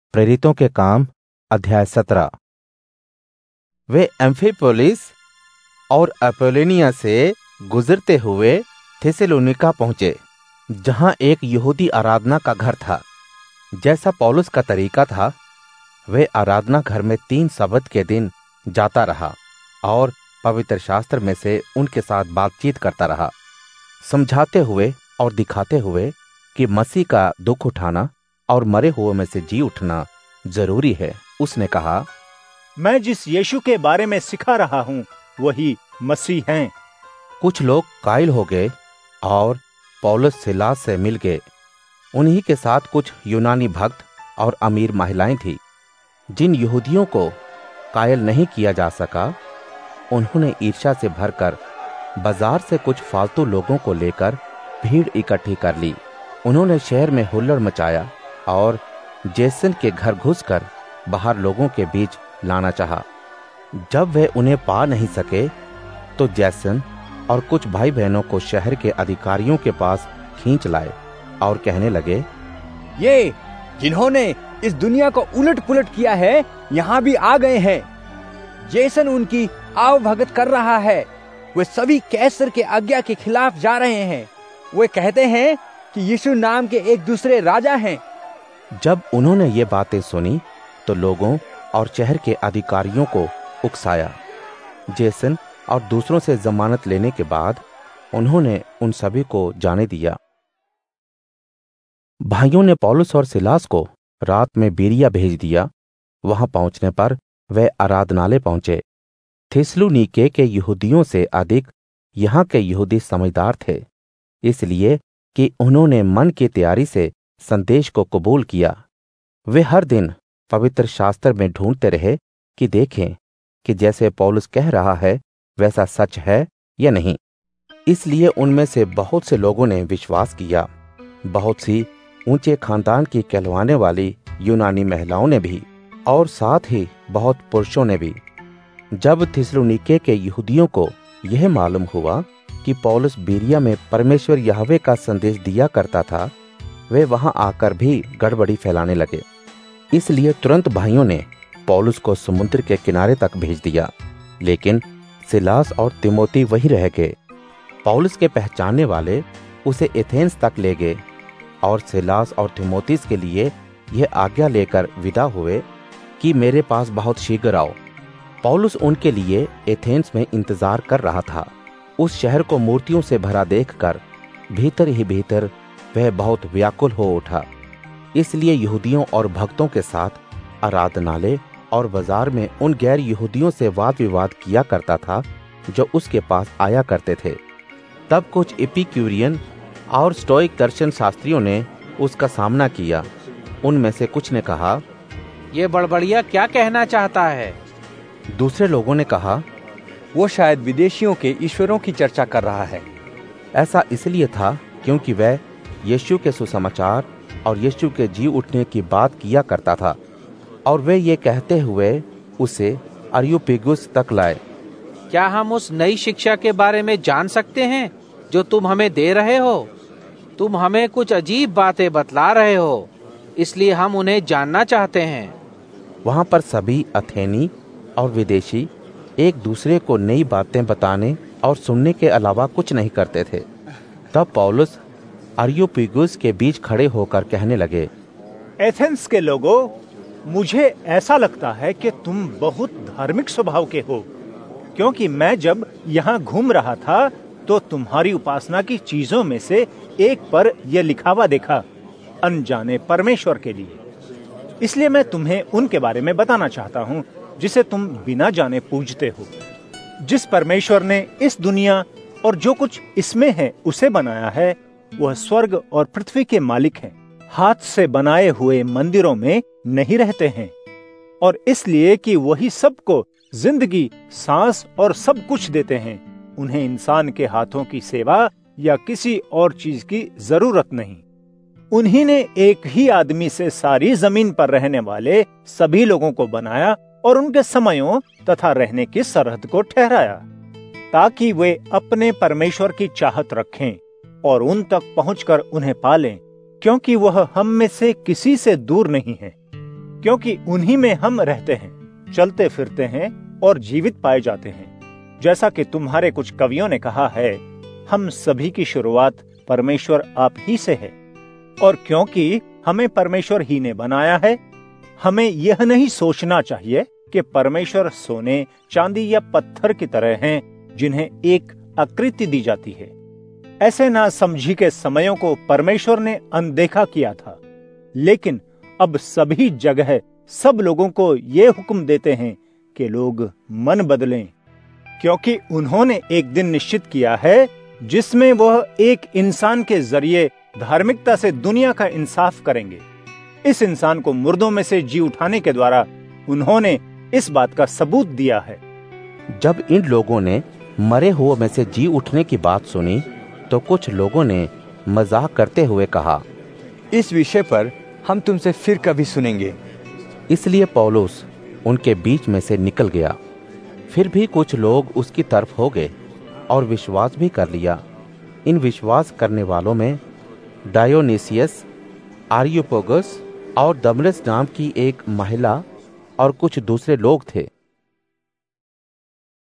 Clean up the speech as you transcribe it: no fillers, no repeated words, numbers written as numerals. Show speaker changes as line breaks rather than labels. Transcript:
प्रेरितों के काम अध्याय 17। वे एम्फिपोलिस और अपोलोनिया से गुजरते हुए थिस्सलुनीका पहुंचे, जहां एक यहूदी आराधना का घर था। जैसा पौलुस का तरीका था, वे आराधना घर में 3 सब्त के दिन जाता रहा और पवित्र शास्त्र में से उनके साथ बातचीत करता रहा, समझाते हुए और दिखाते हुए कि मसीह का दुख उठाना और मरे हुए में से जी उठना जरूरी है। उसने कहा,
मैं जिस यीशु के बारे में सिखा रहा हूँ वही मसीह हैं।
कुछ लोग कायल हो गए और पौलुस सिलास से मिल गए। उन्हीं के साथ कुछ यूनानी भक्त और अमीर महिलाएं थीं। जिन यहूदियों को कायल नहीं किया जा सका, उन्होंने ईर्ष्या से भरकर बाजार से कुछ फालतू लोगों को लेकर भीड़ इकट्ठी कर ली। उन्होंने शहर में हुल्लड़ मचाया और जेसन के घर घुसकर बाहर लोगों के बीच लाना चाहा। जब वे उन्हें पा नहीं सके तो जेसन और कुछ भाई बहनों को शहर के अधिकारियों के पास खींच लाए और कहने लगे,
ये जिन्होंने इस दुनिया को उलट पुलट किया है यहाँ भी आ गए हैं। जेसन उनकी आवभगत कर रहा है। वे सभी कैसर के आज्ञा के खिलाफ जा रहे हैं। वे कहते हैं कि यीशु नाम के एक दूसरे राजा हैं।
जब उन्होंने ये बातें सुनी तो लोगों और शहर के अधिकारियों को उकसाया। जेसन और दूसरों से जमानत लेने के बाद उन्होंने उन सभी को जाने दिया। भाइयों ने पौलुस और सिलास को रात में बेरिया भेज दिया। वहां पहुंचने पर वे आराधनालय पहुंचे। थिस्सलुनीके के यहूदियों से अधिक यहाँ के यहूदी समझदार थे, इसलिए कि उन्होंने मन की तैयारी से संदेश को कबूल किया। वे हर दिन पवित्र शास्त्र में ढूंढते रहे कि देखें कि जैसे पौलुस कह रहा है वैसा सच है या नहीं। इसलिए उनमें से बहुत से लोगों ने विश्वास किया। बहुत सी ऊंचे खानदान की कहलवाने वाली यूनानी महिलाओं ने भी, और साथ ही बहुत पुरुषों ने भी। जब थिस्सलुनीके के यहूदियों को यह मालूम हुआ कि पौलुस बेरिया में परमेश्वर यहोवे का संदेश दिया करता था, वे वहां आकर भी गड़बड़ी फैलाने लगे। इसलिए तुरंत भाइयों ने पौलुस को समुद्र के किनारे तक भेज दिया, लेकिन सिलास और तिमोथी वहीं रह गए। पौलुस के पहचानने वाले उसे एथेंस तक ले गए और सिलास और तिमोथी के लिए यह आज्ञा लेकर विदा हुए कि मेरे पास बहुत शीघ्र आओ। पौलुस उनके लिए एथेंस में इंतजार कर रहा था। उस शहर को मूर्तियों से भरा देखकर भीतर ही भीतर वह बहुत व्याकुल हो उठा। इसलिए यहूदियों और भक्तों के साथ आराधनालय और बाजार में उन गैर यहूदियों से वाद विवाद किया करता था जो उसके पास आया करते थे। तब कुछ एपिक्यूरियन और स्टोइक दर्शन शास्त्रियों ने उसका सामना किया। उनमें से कुछ ने कहा,
ये बड़बड़िया क्या कहना चाहता है?
दूसरे लोगों ने कहा,
वो शायद विदेशियों के ईश्वरों की चर्चा कर रहा है।
ऐसा इसलिए था क्योंकि वह यीशु के सुसमाचार और यीशु के जी उठने की बात किया करता था, और वे ये कहते हुए उसे अरियोपेगुस तक लाए।
क्या हम उस नई शिक्षा के बारे में जान सकते हैं जो तुम हमें दे रहे हो? तुम हमें कुछ अजीब बातें बतला रहे हो, इसलिए हम उन्हें जानना चाहते हैं।
वहां पर सभी अथेनी और विदेशी एक दूसरे को नई बातें बताने और सुनने के अलावा कुछ नहीं करते थे। तब पौलुस अरियोपेगुस के बीच खड़े होकर कहने लगे,
एथेंस के लोगों, मुझे ऐसा लगता है कि तुम बहुत धार्मिक स्वभाव के हो, क्योंकि मैं जब यहाँ घूम रहा था तो तुम्हारी उपासना की चीजों में से एक पर यह लिखावा देखा, अनजाने परमेश्वर के लिए। इसलिए मैं तुम्हें उनके बारे में बताना चाहता हूँ जिसे तुम बिना जाने पूजते हो। जिस परमेश्वर ने इस दुनिया और जो कुछ इसमें है उसे बनाया है, वह स्वर्ग और पृथ्वी के मालिक हैं। हाथ से बनाए हुए मंदिरों में नहीं रहते हैं। और इसलिए कि वही सबको जिंदगी, सांस और सब कुछ देते हैं, उन्हें इंसान के हाथों की सेवा या किसी और चीज की जरूरत नहीं। उन्हीं ने एक ही आदमी से सारी जमीन पर रहने वाले सभी लोगों को बनाया और उनके समयों तथा रहने की सरहद को ठहराया, ताकि वे अपने परमेश्वर की चाहत रखें और उन तक पहुंचकर उन्हें पालें, क्योंकि वह हम में से किसी से दूर नहीं है। क्योंकि उन्हीं में हम रहते हैं, चलते फिरते हैं और जीवित पाए जाते हैं। जैसा कि तुम्हारे कुछ कवियों ने कहा है, हम सभी की शुरुआत परमेश्वर आप ही से है। और क्योंकि हमें परमेश्वर ही ने बनाया है, हमें यह नहीं सोचना चाहिए कि परमेश्वर सोने, चांदी या पत्थर की तरह हैं, जिन्हें एक आकृति दी जाती है। ऐसे ना समझी के समयों को परमेश्वर ने अनदेखा किया था, लेकिन अब सभी जगह सब लोगों को ये हुक्म देते हैं कि लोग मन बदलें, क्योंकि उन्होंने एक दिन निश्चित किया है जिसमें वह एक इंसान के जरिए धार्मिकता से दुनिया का इंसाफ करेंगे। इस इंसान को मुर्दों में से जी उठाने के द्वारा उन्होंने इस बात का सबूत दिया है।
जब इन लोगों ने मरे हुए में से जी उठने की बात सुनी तो कुछ लोगों ने मजाक करते हुए कहा,
इस विषय पर हम तुमसे फिर कभी सुनेंगे।
इसलिए पौलुस उनके बीच में से निकल गया। फिर भी कुछ लोग उसकी तरफ हो गए और विश्वास भी कर लिया। इन विश्वास करने वालों में डायोनीसियस, आरियोपोगस और दमरस नाम की एक महिला और कुछ दूसरे लोग थे।